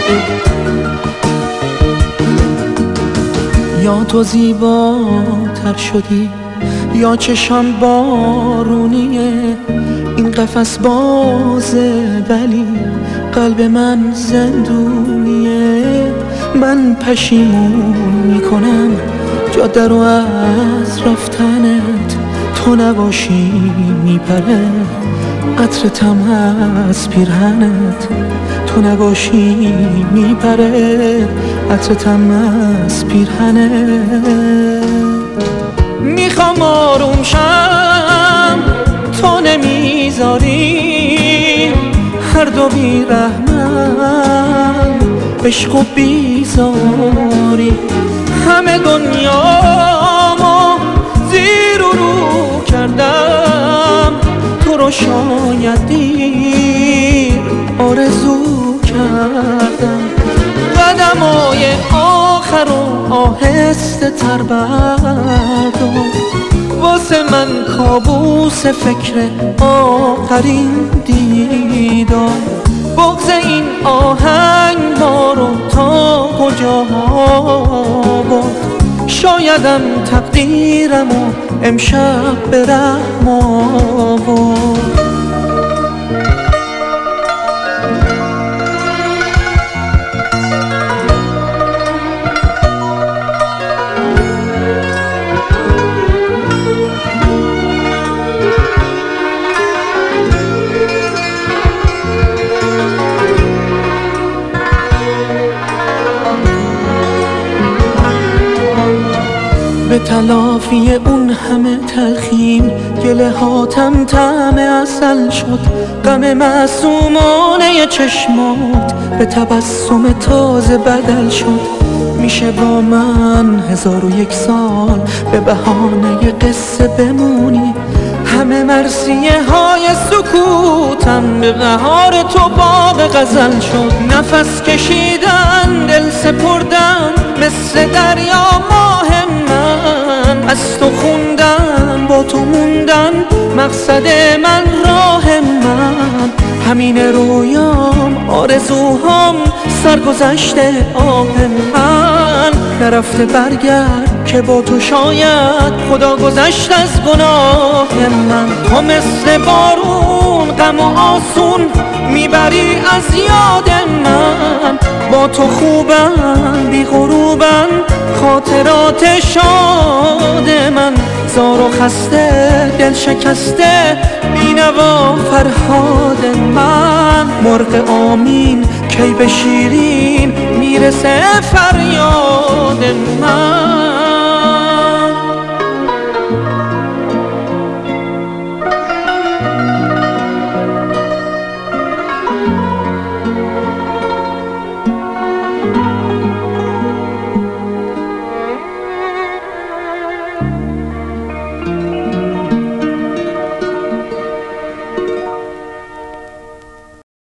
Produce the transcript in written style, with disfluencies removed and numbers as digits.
یا تو زیباتر شدی یا چشم بارونیه، این قفس بازه ولی قلب من زندونیه. من پشیمون میکنم جاده رو از رفتنت، تو نباشی میپره قطرتم از پیرهنت، تو نباشی میپره قطرتم از پیرهنت. میخوام آروم شم تو نمیذاری، هر دو بیرحمن عشق و بیزاری. همه دنیامو زیر و رو کردم، تو رو شاید دیر آرزو کردم. قدمای آخر و آهسته تر بردار، واسه من کابوس فکر آخرین دیدار. بغض این آهنگ بارو تا کجا برد، شایدم تقدیرمو امشب به رحم آورد. به تلافی اون همه تلخیم گله هاتم طعم عسل شد. غم معصومانه چشمات به تبسم تازه بدل شد. میشه با من 1001 سال به بهانه قصه بمونی، همه مرثیه های سکوتم به قهار تو باغ غزل شد. نفس کشیدن دل سپردن مثل دریا ماه من، از تو خوندن با تو موندن مقصد من راه من. همین رویام آرزوهام سرگذشته آه من. نرفته برگرد که با تو شاید خدا گذشت از گناه من. تو مثل بارون غم و آسون میبری از یاد من. با تو خوبم بی غروبم خاطرات شاد من. زار و خسته دل شکسته بینوا فرهاد من. مرغ آمین کی به شیرین میرسه فریاد من.